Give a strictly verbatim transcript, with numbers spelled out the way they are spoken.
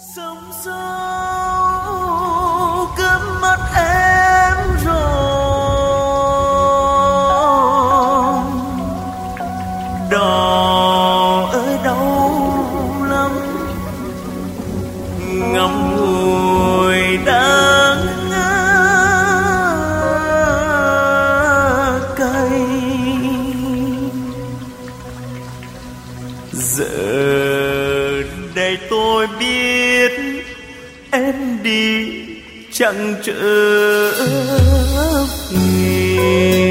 Sóng gió cướp mất em rồi, đò ơi đau lắm, ngậm ngùi đắng cay. Giờ đây tôi biết em đi chẳng trở về.